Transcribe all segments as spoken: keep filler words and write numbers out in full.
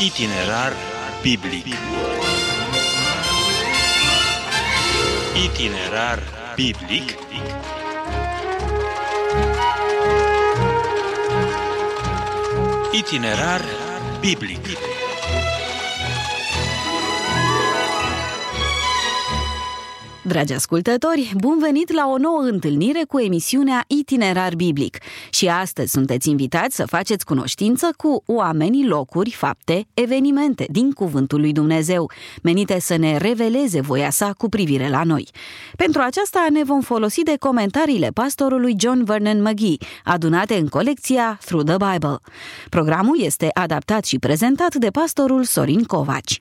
Itinerar biblic. Itinerar biblic. Itinerar biblic. Dragi ascultători, bun venit la o nouă întâlnire cu emisiunea Itinerar Biblic. Și astăzi sunteți invitați să faceți cunoștință cu oamenii, locuri, fapte, evenimente din Cuvântul lui Dumnezeu, menite să ne reveleze voia sa cu privire la noi. Pentru aceasta ne vom folosi de comentariile pastorului John Vernon McGee, adunate în colecția Through the Bible. Programul este adaptat și prezentat de pastorul Sorin Covaci.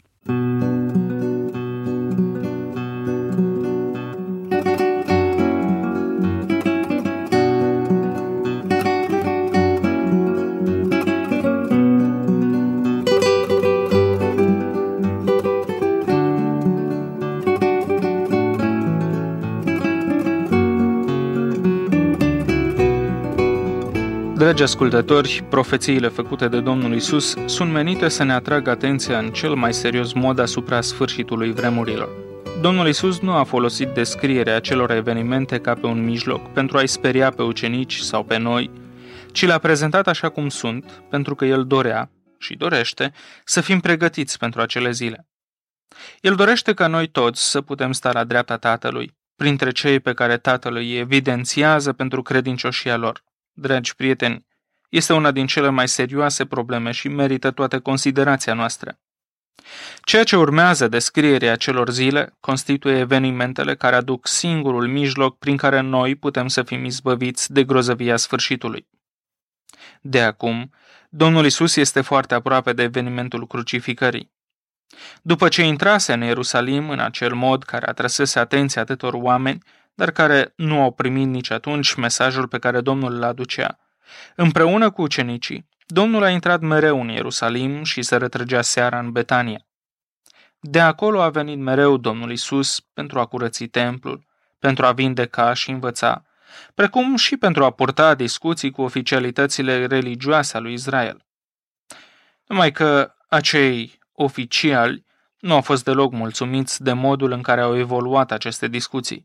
Dragi ascultători, profețiile făcute de Domnul Iisus sunt menite să ne atragă atenția în cel mai serios mod asupra sfârșitului vremurilor. Domnul Iisus nu a folosit descrierea acelor evenimente ca pe un mijloc pentru a-i speria pe ucenici sau pe noi, ci le-a prezentat așa cum sunt, pentru că El dorea și dorește să fim pregătiți pentru acele zile. El dorește ca noi toți să putem sta la dreapta Tatălui, printre cei pe care Tatăl îi evidențiază pentru credincioșia lor. Dragi prieteni, este una din cele mai serioase probleme și merită toată considerația noastră. Ceea ce urmează descrierea acelor zile constituie evenimentele care aduc singurul mijloc prin care noi putem să fim izbăviți de grozăvia sfârșitului. De acum, Domnul Iisus este foarte aproape de evenimentul crucificării. După ce intrase în Ierusalim în acel mod care atrăsese atenția atâtor oameni, dar care nu au primit nici atunci mesajul pe care Domnul îl aducea, împreună cu ucenicii, Domnul a intrat mereu în Ierusalim și se retrăgea seara în Betania. De acolo a venit mereu Domnul Iisus pentru a curăți templul, pentru a vindeca și învăța, precum și pentru a purta discuții cu oficialitățile religioase ale lui Israel. Numai că acei oficiali nu au fost deloc mulțumiți de modul în care au evoluat aceste discuții.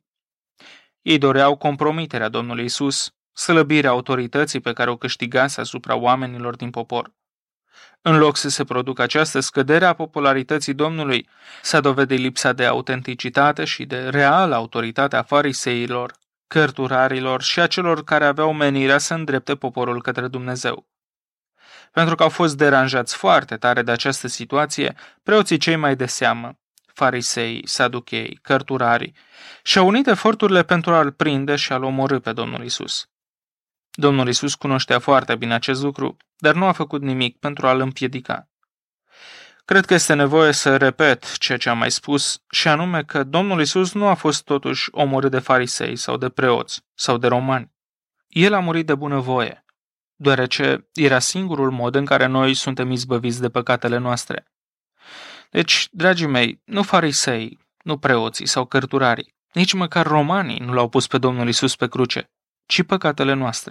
Ei doreau compromiterea Domnului Iisus, slăbirea autorității pe care o câștigase asupra oamenilor din popor. În loc să se producă această scădere a popularității Domnului, s-a dovedit lipsa de autenticitate și de reală autoritate a fariseilor, cărturarilor și a celor care aveau menirea să îndrepte poporul către Dumnezeu. Pentru că au fost deranjați foarte tare de această situație, preoții cei mai de seamă, farisei, saduchei, cărturarii, și-au unit eforturile pentru a-L prinde și a-L omorî pe Domnul Iisus. Domnul Iisus cunoștea foarte bine acest lucru, dar nu a făcut nimic pentru a-L împiedica. Cred că este nevoie să repet ceea ce am mai spus, și anume că Domnul Iisus nu a fost totuși omorât de farisei sau de preoți sau de romani. El a murit de bunăvoie, deoarece era singurul mod în care noi suntem izbăviți de păcatele noastre. Deci, dragii mei, nu farisei, nu preoții sau cărturarii, nici măcar romanii nu l-au pus pe Domnul Iisus pe cruce, ci păcatele noastre.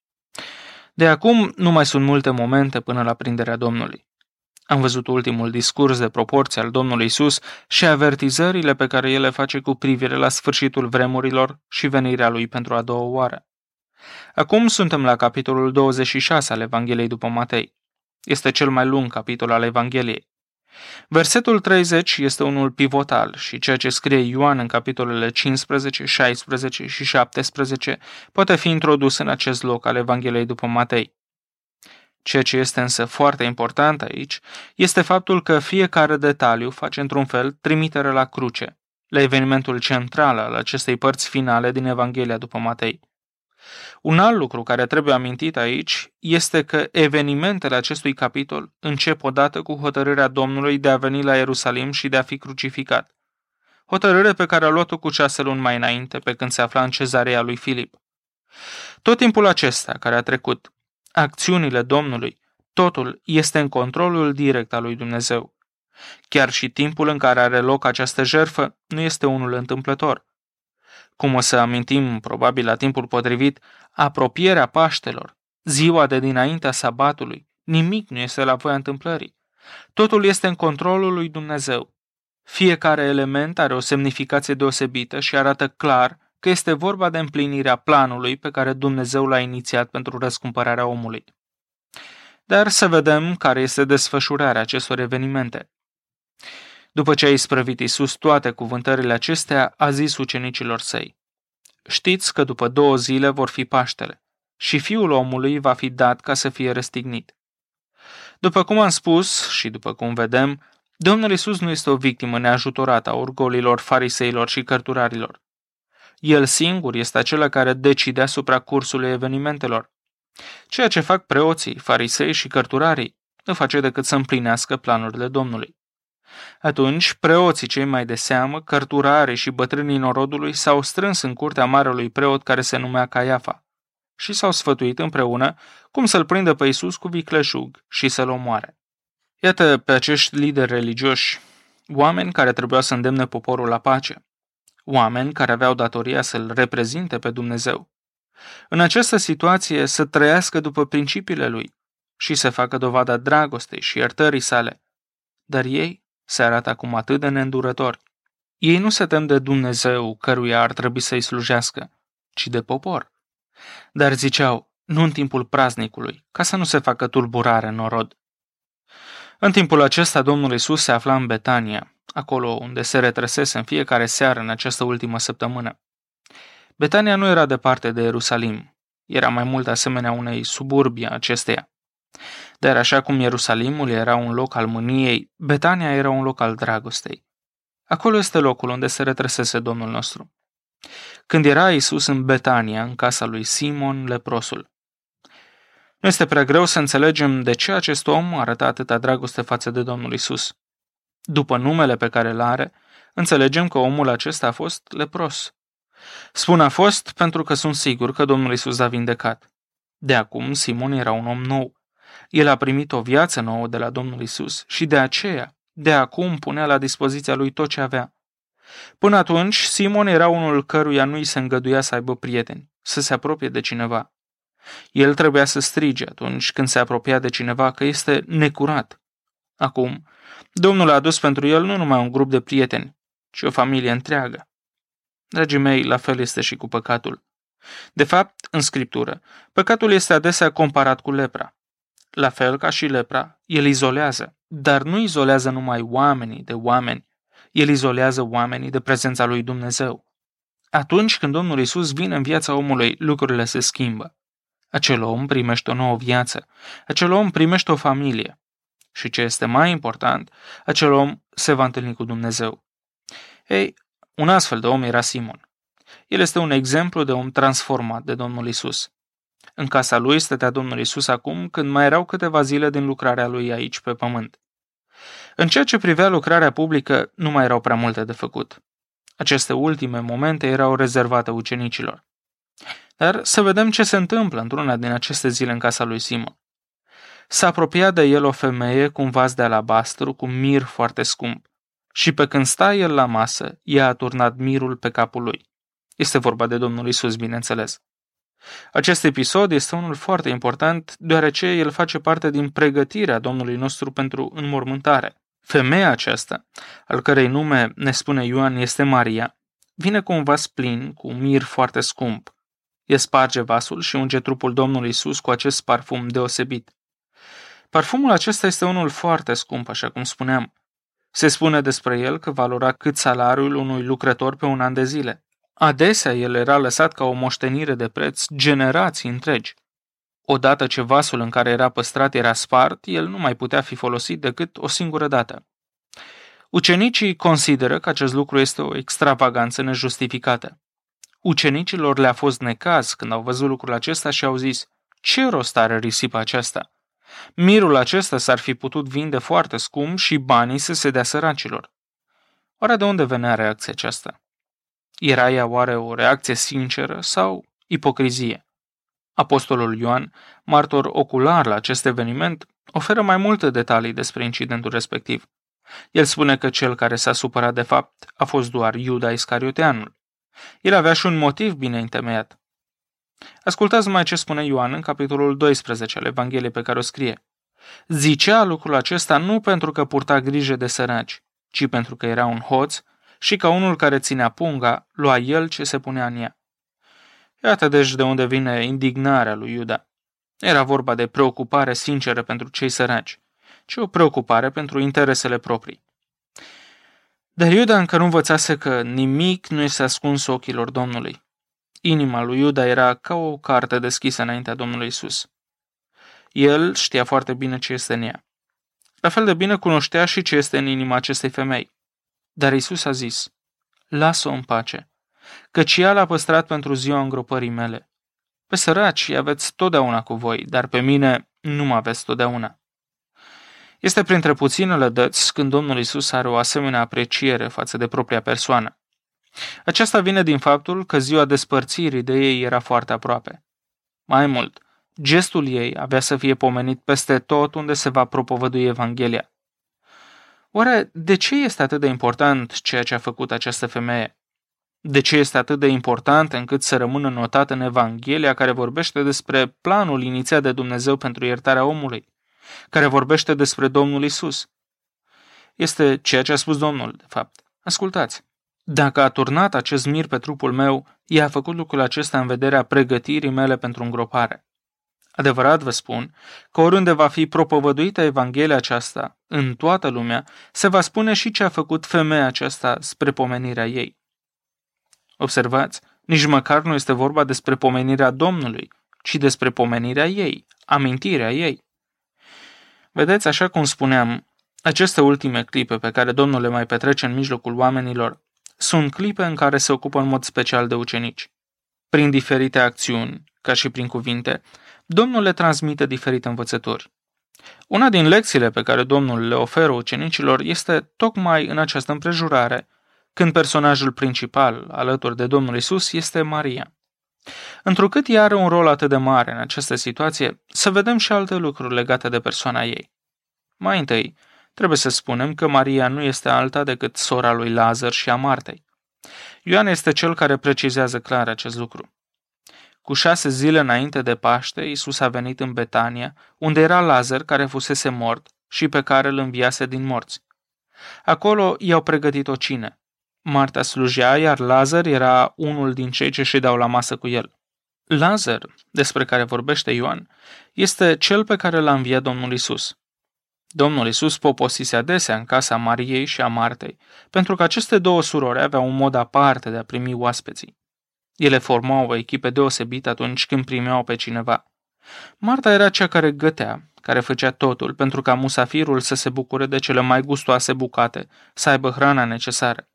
De acum nu mai sunt multe momente până la prinderea Domnului. Am văzut ultimul discurs de proporție al Domnului Iisus și avertizările pe care El le face cu privire la sfârșitul vremurilor și venirea Lui pentru a doua oară. Acum suntem la capitolul douăzeci și șase al Evangheliei după Matei. Este cel mai lung capitol al Evangheliei. Versetul treizeci este unul pivotal și ceea ce scrie Ioan în capitolele cincisprezece, șaisprezece și șaptesprezece poate fi introdus în acest loc al Evangheliei după Matei. Ceea ce este însă foarte important aici este faptul că fiecare detaliu face într-un fel trimitere la cruce, la evenimentul central al acestei părți finale din Evanghelia după Matei. Un alt lucru care trebuie amintit aici este că evenimentele acestui capitol încep odată cu hotărârea Domnului de a veni la Ierusalim și de a fi crucificat. Hotărâre pe care a luat-o cu șase luni mai înainte, pe când se afla în cezarea lui Filip. Tot timpul acesta care a trecut, acțiunile Domnului, totul este în controlul direct al lui Dumnezeu. Chiar și timpul în care are loc această jertfă nu este unul întâmplător. Cum o să amintim, probabil la timpul potrivit, apropierea Paștelor, ziua de dinaintea sabatului, nimic nu este la voia întâmplării. Totul este în controlul lui Dumnezeu. Fiecare element are o semnificație deosebită și arată clar că este vorba de împlinirea planului pe care Dumnezeu l-a inițiat pentru răscumpărarea omului. Dar să vedem care este desfășurarea acestor evenimente. După ce a isprăvit Iisus toate cuvântările acestea, a zis ucenicilor săi: știți că după două zile vor fi Paștele și Fiul omului va fi dat ca să fie răstignit. După cum am spus și după cum vedem, Domnul Iisus nu este o victimă neajutorată a orgolilor fariseilor și cărturarilor. El singur este acela care decide asupra cursului evenimentelor. Ceea ce fac preoții, farisei și cărturarii nu face decât să împlinească planurile Domnului. Atunci, preoții cei mai de seamă, cărturarii și bătrânii norodului s-au strâns în curtea marelui preot care se numea Caiafa și s-au sfătuit împreună cum să-l prindă pe Iisus cu vicleșug și să-l omoare. Iată pe acești lideri religioși, oameni care trebuiau să îndemne poporul la pace, oameni care aveau datoria să-L reprezinte pe Dumnezeu. În această situație să trăiască după principiile Lui și să facă dovada dragostei și iertării sale. Dar ei se arată acum atât de neîndurători. Ei nu se tem de Dumnezeu căruia ar trebui să-i slujească, ci de popor. Dar ziceau, nu în timpul praznicului, ca să nu se facă tulburare în norod. În timpul acesta, Domnul Iisus se afla în Betania, acolo unde se retrăsese în fiecare seară în această ultimă săptămână. Betania nu era departe de Ierusalim, era mai mult asemenea unei suburbii a acesteia. Dar așa cum Ierusalimul era un loc al mâniei, Betania era un loc al dragostei. Acolo este locul unde se retrăsese Domnul nostru. Când era Iisus în Betania, în casa lui Simon leprosul. Nu este prea greu să înțelegem de ce acest om arăta atâta dragoste față de Domnul Iisus. După numele pe care îl are, înțelegem că omul acesta a fost lepros. Spun a fost pentru că sunt sigur că Domnul Iisus a vindecat. De acum, Simon era un om nou. El a primit o viață nouă de la Domnul Iisus și de aceea, de acum, punea la dispoziția lui tot ce avea. Până atunci, Simon era unul căruia nu i se îngăduia să aibă prieteni, să se apropie de cineva. El trebuia să strige atunci când se apropia de cineva că este necurat. Acum, Domnul a adus pentru el nu numai un grup de prieteni, ci o familie întreagă. Dragii mei, la fel este și cu păcatul. De fapt, în Scriptură, păcatul este adesea comparat cu lepra. La fel ca și lepra, el izolează, dar nu izolează numai oamenii de oameni, el izolează oamenii de prezența lui Dumnezeu. Atunci când Domnul Iisus vine în viața omului, lucrurile se schimbă. Acel om primește o nouă viață, acel om primește o familie. Și ce este mai important, acel om se va întâlni cu Dumnezeu. Ei, un astfel de om era Simon. El este un exemplu de om transformat de Domnul Iisus. În casa lui stătea Domnul Iisus acum când mai erau câteva zile din lucrarea lui aici pe pământ. În ceea ce privea lucrarea publică, nu mai erau prea multe de făcut. Aceste ultime momente erau rezervate ucenicilor. Dar să vedem ce se întâmplă într-una din aceste zile în casa lui Simon. S-a apropiat de el o femeie cu un vas de alabastru cu mir foarte scump și pe când sta el la masă, ea a turnat mirul pe capul lui. Este vorba de Domnul Iisus, bineînțeles. Acest episod este unul foarte important, deoarece el face parte din pregătirea Domnului nostru pentru înmormântare. Femeia aceasta, al cărei nume ne spune Ioan este Maria, vine cu un vas plin, cu un mir foarte scump. El sparge vasul și unge trupul Domnului Iisus cu acest parfum deosebit. Parfumul acesta este unul foarte scump, așa cum spuneam. Se spune despre el că valora cât salariul unui lucrător pe un an de zile. Adesea el era lăsat ca o moștenire de preț generații întregi. Odată ce vasul în care era păstrat era spart, el nu mai putea fi folosit decât o singură dată. Ucenicii consideră că acest lucru este o extravaganță nejustificată. Ucenicilor le-a fost necaz când au văzut lucrul acesta și au zis, ce rost are risipa aceasta? Mirul acesta s-ar fi putut vinde foarte scump și banii să se dea săracilor. Oare de unde venea reacția aceasta? Era ea oare o reacție sinceră sau ipocrizie? Apostolul Ioan, martor ocular la acest eveniment, oferă mai multe detalii despre incidentul respectiv. El spune că cel care s-a supărat de fapt a fost doar Iuda Iscarioteanul. El avea și un motiv bine întemeiat. Ascultați mai ce spune Ioan în capitolul doisprezece al Evangheliei pe care o scrie. Zicea lucrul acesta nu pentru că purta grijă de săraci, ci pentru că era un hoț și ca unul care ținea punga, lua el ce se punea în ea. Iată deci de unde vine indignarea lui Iuda. Era vorba de preocupare sinceră pentru cei săraci, ci o preocupare pentru interesele proprii. Dar Iuda încă nu învățase că nimic nu este ascuns ochilor Domnului. Inima lui Iuda era ca o carte deschisă înaintea Domnului Isus. El știa foarte bine ce este în ea. La fel de bine cunoștea și ce este în inima acestei femei. Dar Isus a zis, lasă-o în pace, căci ea l-a păstrat pentru ziua îngropării mele. Pe săraci aveți totdeauna cu voi, dar pe mine nu mă aveți totdeauna. Este printre puținele dăți când Domnul Isus are o asemenea apreciere față de propria persoană. Aceasta vine din faptul că ziua despărțirii de ei era foarte aproape. Mai mult, gestul ei avea să fie pomenit peste tot unde se va propovădui Evanghelia. Oare de ce este atât de important ceea ce a făcut această femeie? De ce este atât de important încât să rămână notat în Evanghelia care vorbește despre planul inițiat de Dumnezeu pentru iertarea omului, care vorbește despre Domnul Isus? Este ceea ce a spus Domnul, de fapt. Ascultați! Dacă a turnat acest mir pe trupul meu, ea a făcut lucrul acesta în vederea pregătirii mele pentru îngropare. Adevărat vă spun că oriunde va fi propovăduită Evanghelia aceasta, în toată lumea, se va spune și ce a făcut femeia aceasta spre pomenirea ei. Observați, nici măcar nu este vorba despre pomenirea Domnului, ci despre pomenirea ei, amintirea ei. Vedeți, așa cum spuneam, aceste ultime clipe pe care Domnul le mai petrece în mijlocul oamenilor sunt clipe în care se ocupă în mod special de ucenici. Prin diferite acțiuni, ca și prin cuvinte, Domnul le transmite diferite învățături. Una din lecțiile pe care Domnul le oferă ucenicilor este tocmai în această împrejurare, când personajul principal alături de Domnul Isus este Maria. Întrucât ea are un rol atât de mare în această situație, să vedem și alte lucruri legate de persoana ei. Mai întâi, trebuie să spunem că Maria nu este alta decât sora lui Lazar și a Martei. Ioan este cel care precizează clar acest lucru. Cu șase zile înainte de Paște, Iisus a venit în Betania, unde era Lazar care fusese mort și pe care îl înviase din morți. Acolo i-au pregătit o cină. Marta slujea, iar Lazar era unul din cei ce ședeau la masă cu el. Lazar, despre care vorbește Ioan, este cel pe care l-a înviat Domnul Isus. Domnul Isus poposise adesea în casa Mariei și a Martei, pentru că aceste două surori aveau un mod aparte de a primi oaspeții. Ele formau o echipă deosebită atunci când primeau pe cineva. Marta era cea care gătea, care făcea totul pentru ca musafirul să se bucure de cele mai gustoase bucate, să aibă hrana necesară.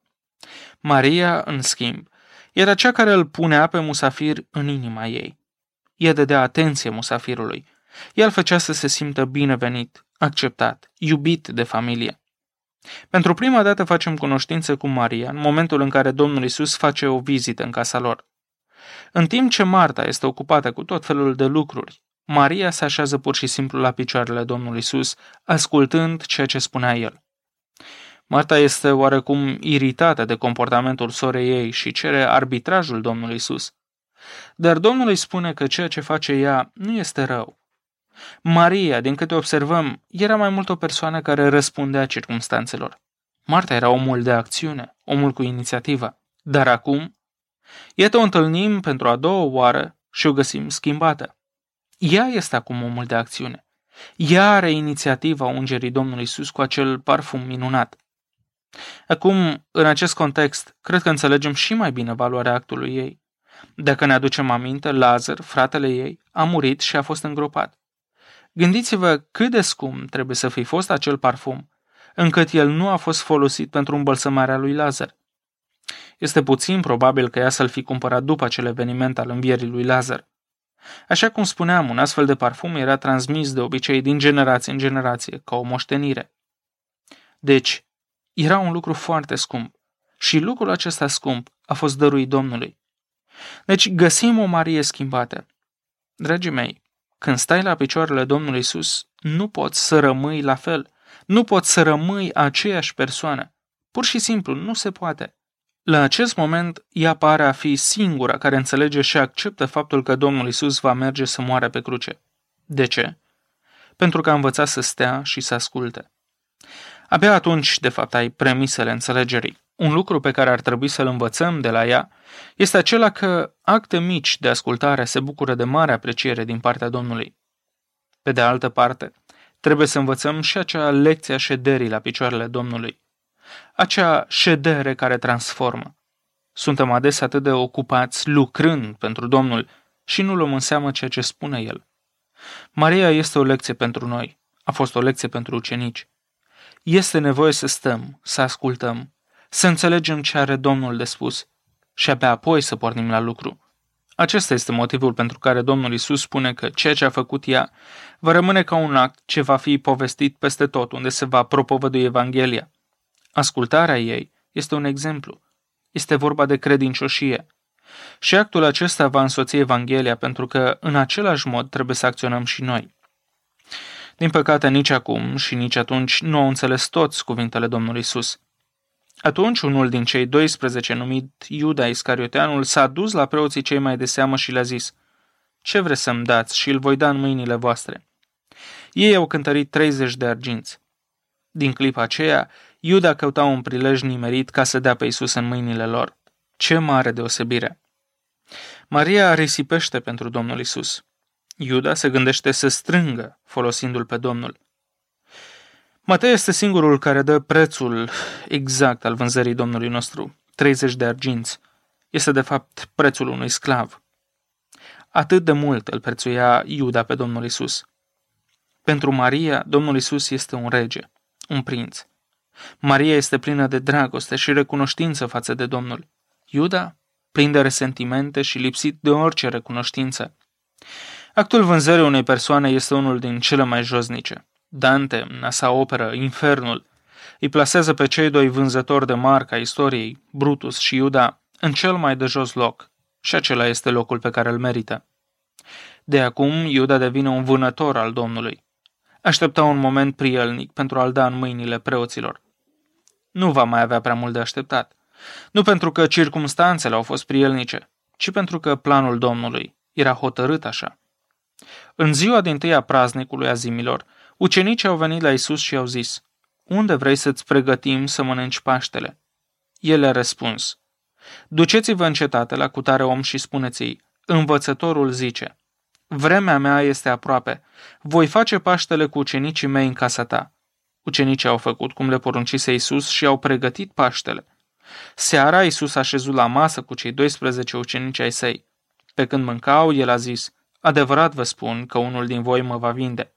Maria, în schimb, era cea care îl punea pe musafir în inima ei. Ea dădea atenție musafirului. Ea îl făcea să se simtă binevenit, acceptat, iubit de familie. Pentru prima dată facem cunoștință cu Maria în momentul în care Domnul Isus face o vizită în casa lor. În timp ce Marta este ocupată cu tot felul de lucruri, Maria se așează pur și simplu la picioarele Domnului Isus, ascultând ceea ce spunea el. Marta este oarecum iritată de comportamentul sorei ei și cere arbitrajul Domnului Isus. Dar Domnul îi spune că ceea ce face ea nu este rău. Maria, din câte observăm, era mai mult o persoană care răspundea circumstanțelor. Marta era omul de acțiune, omul cu inițiativă. Dar acum, iată o întâlnim pentru a doua oară și o găsim schimbată. Ea este acum omul de acțiune. Ea are inițiativa ungerii Domnului Isus cu acel parfum minunat. Acum, în acest context, cred că înțelegem și mai bine valoarea actului ei. Dacă ne aducem aminte, Lazar, fratele ei, a murit și a fost îngropat. Gândiți-vă cât de scump trebuie să fi fost acel parfum, încât el nu a fost folosit pentru îmbălsămarea lui Lazar. Este puțin probabil că ea să-l fi cumpărat după acel eveniment al învierii lui Lazar. Așa cum spuneam, un astfel de parfum era transmis de obicei din generație în generație, ca o moștenire. Deci, era un lucru foarte scump și lucrul acesta scump a fost dăruit Domnului. Deci găsim o Marie schimbată. Dragii mei, când stai la picioarele Domnului Isus, nu poți să rămâi la fel, nu poți să rămâi aceeași persoană. Pur și simplu, nu se poate. La acest moment, ea pare a fi singura care înțelege și acceptă faptul că Domnul Isus va merge să moară pe cruce. De ce? pentru că a învățat să stea și să asculte. Abia atunci, de fapt, ai premisele înțelegerii. Un lucru pe care ar trebui să-l învățăm de la ea este acela că acte mici de ascultare se bucură de mare apreciere din partea Domnului. Pe de altă parte, trebuie să învățăm și acea lecție a șederii la picioarele Domnului. Acea ședere care transformă. Suntem adesea atât de ocupați lucrând pentru Domnul și nu luăm în seamă ceea ce spune El. Maria este o lecție pentru noi, a fost o lecție pentru ucenici. Este nevoie să stăm, să ascultăm, să înțelegem ce are Domnul de spus și abia apoi să pornim la lucru. Acesta este motivul pentru care Domnul Iisus spune că ceea ce a făcut ea va rămâne ca un act ce va fi povestit peste tot unde se va propovădui Evanghelia. Ascultarea ei este un exemplu. Este vorba de credincioșie. Și actul acesta va însoți Evanghelia pentru că în același mod trebuie să acționăm și noi. Din păcate, nici acum și nici atunci nu au înțeles toți cuvintele Domnului Iisus. Atunci unul din cei doisprezece, numit Iuda Iscarioteanul, s-a dus la preoții cei mai de seamă și le-a zis: „Ce vreți să-mi dați și îl voi da în mâinile voastre?” Ei au cântărit treizeci de arginți. Din clipa aceea, Iuda căuta un prilej nimerit ca să dea pe Iisus în mâinile lor. Ce mare deosebire! Maria risipește pentru Domnul Iisus. Iuda se gândește să strângă, folosindu-l pe Domnul. Matei este singurul care dă prețul exact al vânzării Domnului nostru, treizeci de arginți. Este de fapt prețul unui sclav. Atât de mult îl prețuia Iuda pe Domnul Iisus. Pentru Maria, Domnul Iisus este un rege, un prinț. Maria este plină de dragoste și recunoștință față de Domnul. Iuda, plin de resentimente și lipsit de orice recunoștință. Actul vânzării unei persoane este unul din cele mai josnice. Dante, în sa operă Infernul, îi plasează pe cei doi vânzători de marcă a istoriei, Brutus și Iuda, în cel mai de jos loc, și acela este locul pe care îl merită. De acum, Iuda devine un vânător al Domnului. Aștepta un moment prielnic pentru a-l da în mâinile preoților. Nu va mai avea prea mult de așteptat. Nu pentru că circumstanțele au fost prielnice, ci pentru că planul Domnului era hotărât așa. În ziua dintâi a praznicului azimilor, ucenicii au venit la Iisus și i-au zis: „Unde vrei să-ți pregătim să mănânci Paștele?” El le-a răspuns: „Duceți-vă în cetate la cutare om și spuneți-i: Învățătorul zice: Vremea mea este aproape, voi face Paștele cu ucenicii mei în casa ta.” Ucenicii au făcut cum le poruncise Iisus și au pregătit Paștele. Seara Iisus a șezut la masă cu cei doisprezece ucenici ai săi. Pe când mâncau, el a zis: „Adevărat vă spun că unul din voi mă va vinde.”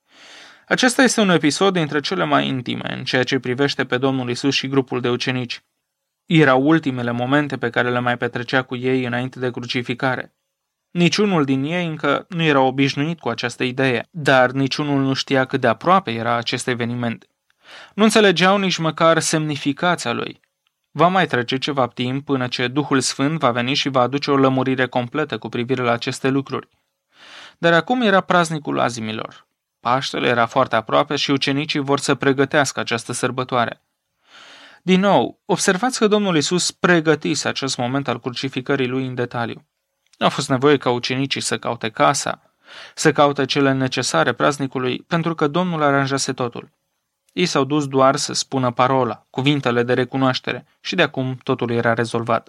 Acesta este un episod dintre cele mai intime în ceea ce privește pe Domnul Iisus și grupul de ucenici. Erau ultimele momente pe care le mai petrecea cu ei înainte de crucificare. Niciunul din ei încă nu era obișnuit cu această idee, dar niciunul nu știa cât de aproape era acest eveniment. Nu înțelegeau nici măcar semnificația lui. Va mai trece ceva timp până ce Duhul Sfânt va veni și va aduce o lămurire completă cu privire la aceste lucruri. Dar acum era praznicul azimilor. Paștele era foarte aproape și ucenicii vor să pregătească această sărbătoare. Din nou, observați că Domnul Iisus pregătise acest moment al crucificării lui în detaliu. Nu a fost nevoie ca ucenicii să caute casa, să caute cele necesare praznicului, pentru că Domnul aranjase totul. Ei s-au dus doar să spună parola, cuvintele de recunoaștere și de acum totul era rezolvat.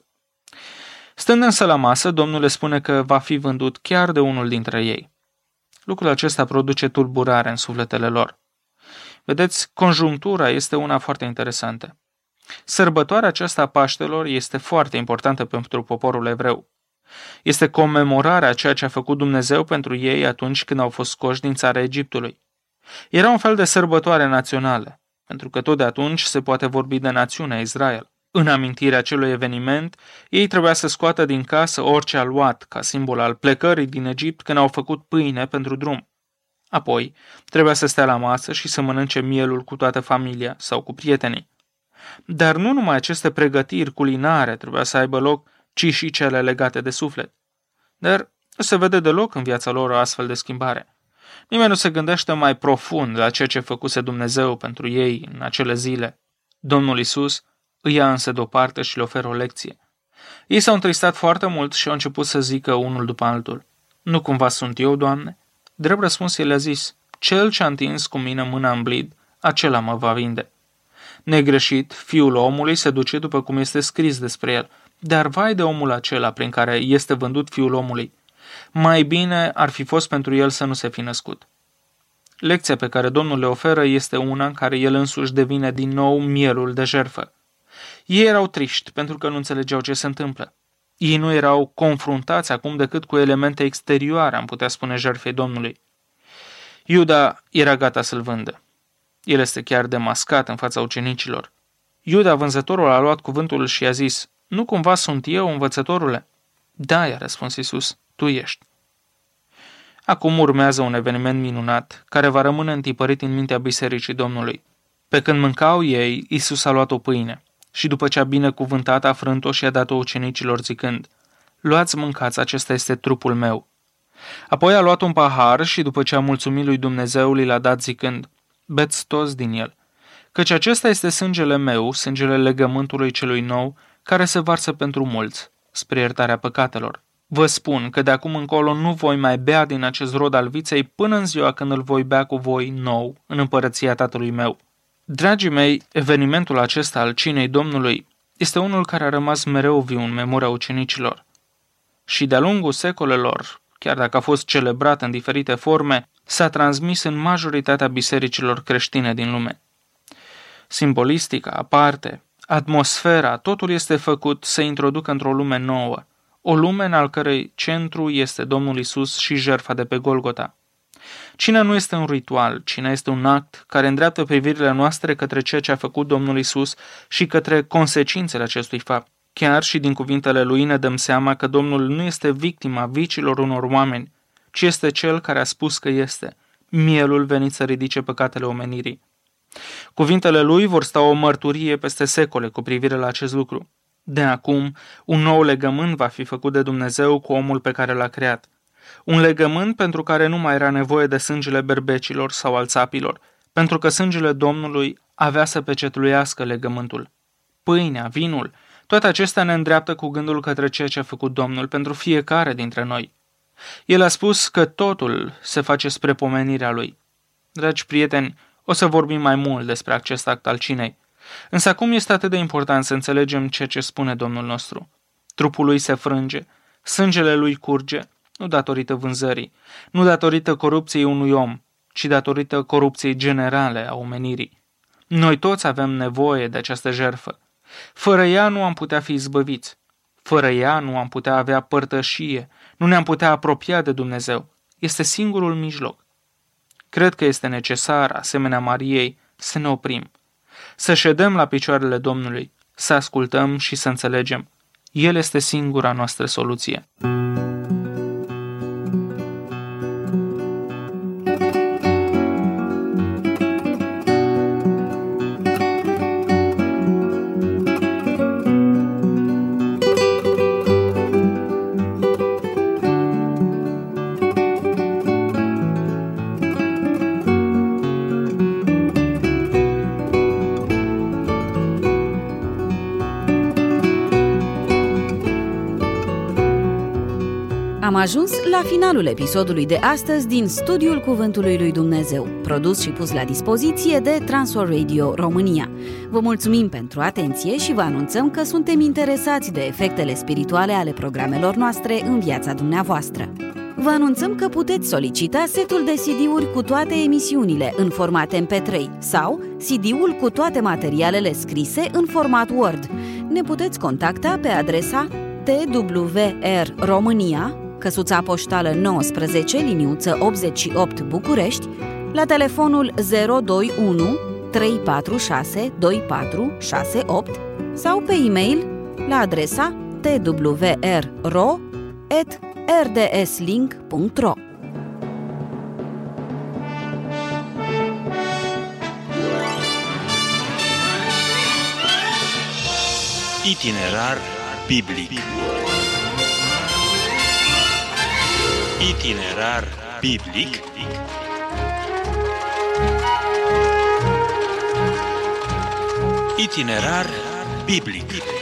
Stând însă la masă, Domnul le spune că va fi vândut chiar de unul dintre ei. Lucrul acesta produce tulburare în sufletele lor. Vedeți, conjunctura este una foarte interesantă. Sărbătoarea aceasta a Paștelor este foarte importantă pentru poporul evreu. Este comemorarea a ceea ce a făcut Dumnezeu pentru ei atunci când au fost scoși din țara Egiptului. Era un fel de sărbătoare națională, pentru că tot de atunci se poate vorbi de națiunea Israel. În amintirea acelui eveniment, ei trebuia să scoată din casă orice a luat ca simbol al plecării din Egipt când au făcut pâine pentru drum. Apoi, trebuia să stea la masă și să mănânce mielul cu toată familia sau cu prietenii. Dar nu numai aceste pregătiri culinare trebuia să aibă loc, ci și cele legate de suflet. Dar nu se vede deloc în viața lor o astfel de schimbare. Nimeni nu se gândește mai profund la ceea ce făcuse Dumnezeu pentru ei în acele zile. Domnul Iisus îi ia însă deoparte și le oferă o lecție. Ei s-au întristat foarte mult și au început să zică unul după altul: „Nu cumva sunt eu, Doamne?” Drept răspuns, el a zis: Cel ce-a întins cu mine mâna în blid, acela mă va vinde. Negreșit, fiul omului se duce după cum este scris despre el, dar vai de omul acela prin care este vândut fiul omului. Mai bine ar fi fost pentru el să nu se fi născut. Lecția pe care Domnul le oferă este una în care el însuși devine din nou mielul de jertfă. Ei erau triști pentru că nu înțelegeau ce se întâmplă. Ei nu erau confruntați acum decât cu elemente exterioare, am putea spune, jertfei Domnului. Iuda era gata să-l vândă. El este chiar demascat în fața ucenicilor. Iuda, vânzătorul, a luat cuvântul și a zis: "Nu cumva sunt eu, învățătorule?" "Da," i-a răspuns Iisus, "tu ești." Acum urmează un eveniment minunat, care va rămâne întipărit în mintea bisericii Domnului. Pe când mâncau ei, Iisus a luat o pâine și după ce a binecuvântat, a frânt-o și a dat-o ucenicilor zicând: "Luați, mâncați, acesta este trupul meu." Apoi a luat un pahar și după ce a mulțumit lui Dumnezeu, li l-a dat zicând: "Beți toți din el, căci acesta este sângele meu, sângele legământului celui nou, care se varsă pentru mulți, spre iertarea păcatelor. Vă spun că de acum încolo nu voi mai bea din acest rod al viței până în ziua când îl voi bea cu voi nou în împărăția Tatălui meu." Dragii mei, evenimentul acesta al cinei Domnului este unul care a rămas mereu viu în memoria ucenicilor. Și de-a lungul secolelor, chiar dacă a fost celebrat în diferite forme, s-a transmis în majoritatea bisericilor creștine din lume. Simbolistica, aparte, atmosfera, totul este făcut să introducă într-o lume nouă, o lume în al cărei centru este Domnul Iisus și jertfa de pe Golgota. Cina nu este un ritual, cina este un act care îndreaptă privirile noastre către ceea ce a făcut Domnul Iisus și către consecințele acestui fapt. Chiar și din cuvintele lui ne dăm seama că Domnul nu este victima vicilor unor oameni, ci este Cel care a spus că este mielul venit să ridice păcatele omenirii. Cuvintele lui vor sta o mărturie peste secole cu privire la acest lucru. De acum, un nou legământ va fi făcut de Dumnezeu cu omul pe care l-a creat. Un legământ pentru care nu mai era nevoie de sângele berbecilor sau al țapilor, pentru că sângele Domnului avea să pecetluiască legământul. Pâinea, vinul, toate acestea ne îndreaptă cu gândul către ceea ce a făcut Domnul pentru fiecare dintre noi. El a spus că totul se face spre pomenirea lui. Dragi prieteni, o să vorbim mai mult despre acest act al cinei. Însă acum este atât de important să înțelegem ceea ce spune Domnul nostru. Trupul lui se frânge, sângele lui curge, nu datorită vânzării, nu datorită corupției unui om, ci datorită corupției generale a omenirii. Noi toți avem nevoie de această jertfă. Fără ea nu am putea fi izbăviți. Fără ea nu am putea avea părtășie, nu ne-am putea apropia de Dumnezeu. Este singurul mijloc. Cred că este necesar, asemenea Mariei, să ne oprim, să ședem la picioarele Domnului, să ascultăm și să înțelegem. El este singura noastră soluție. Am ajuns la finalul episodului de astăzi din Studiul Cuvântului lui Dumnezeu, produs și pus la dispoziție de Transworld Radio România. Vă mulțumim pentru atenție și vă anunțăm că suntem interesați de efectele spirituale ale programelor noastre în viața dumneavoastră. Vă anunțăm că puteți solicita setul de C D-uri cu toate emisiunile în format M P trei sau C D-ul cu toate materialele scrise în format Word. Ne puteți contacta pe adresa T W R România, căsuța poștală nouăsprezece, liniuță optzeci și opt București, la telefonul zero doi unu trei patru șase doi patru șase opt sau pe e-mail la adresa t w r r o at r d s link punct r o. Itinerar biblic. Itinerar biblic. Itinerar biblic.